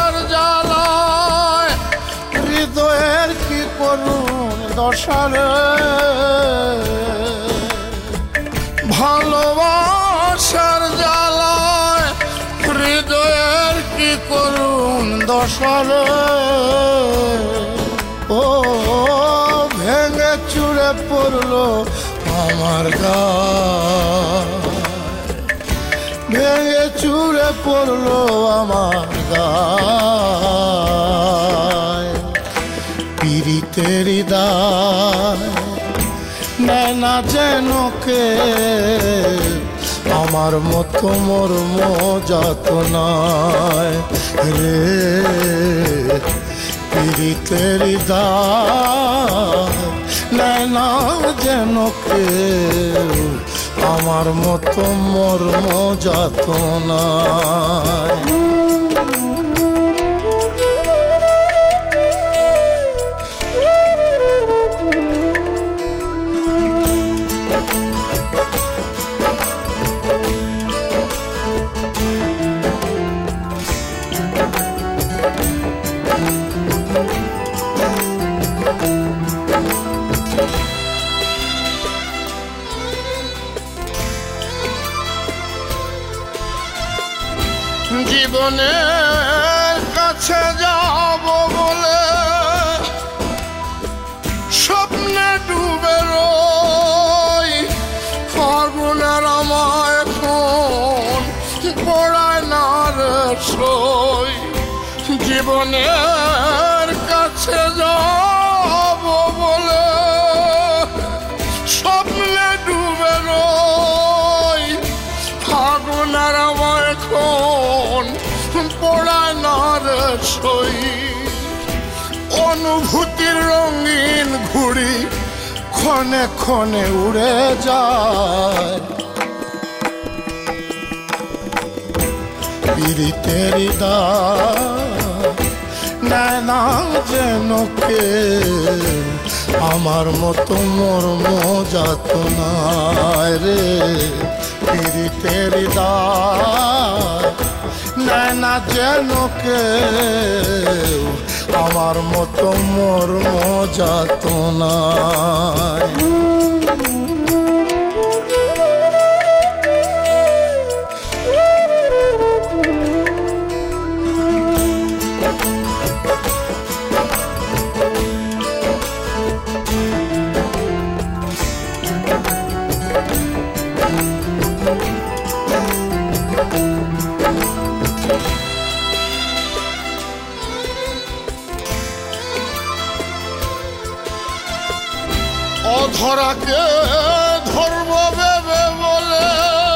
ভালোবাসার জ্বালায় হৃদয়ের কি করুন দশারে, ভালোবাসার জ্বালায় হৃদয়ের কি করুন দশারে। ও ভেঙে চুরে পড়লো আমার গায়, ভেঙে চুরে পড়লো আমার গায়। পীড়িতের দায় নেয় না যেন কে আমার মতো মর্ম যাতনায় রে। পীড়িতের দায় নেয় না যেন কে আমার মতো মর্ম যাতনায়। জীবনের কাছে যাব বলে স্বপ্নে ডুবে রই, ফাগুনের আমায় এখন পড়ায় না রে সই। জীবনের কাছে যাব বলে স্বপ্নে ডুবে রই, ফাগুনের আমায় এখন পড়ায় না রে সই। অনুভূতির রঙিন ঘুড়ি ক্ষণে ক্ষণে উড়ে যায়, পীড়িতের দায় নেয় না যেন কে আমার মতো মর্ম যাতনায় রে। পীড়িতের দায় নেয় না যেন কে আমার মতো মর্ম যাতনায়। অধরাকে ধর্ম ভেবে বলে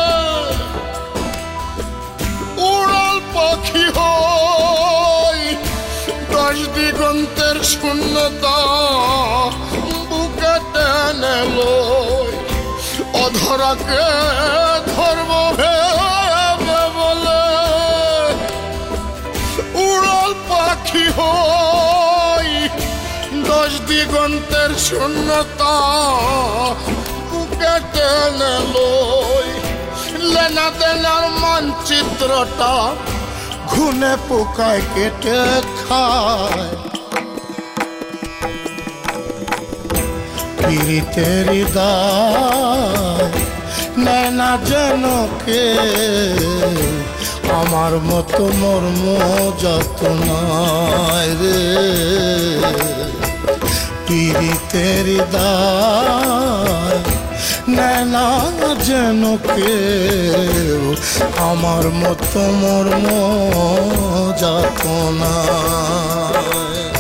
উড়াল পাখি হই, দশ দিগন্তের শূন্যতা বুকে টেনে লই। অধরাকে ধর্ম ভেবে বলে উড়াল পাখি হই, দশ দিগন্তের শূন্যতা বুকে টেনে লই। লেনা দেনার মানচিত্রটা ঘুনে পোকায় কেটে খায়, পীড়িতের দায় নেয় না যেন কে আমার মতো মর্ম যাতনায় রে। পীড়িতের দায় নেয় না যেন কে আমার মতো মর্ম যাতনায়।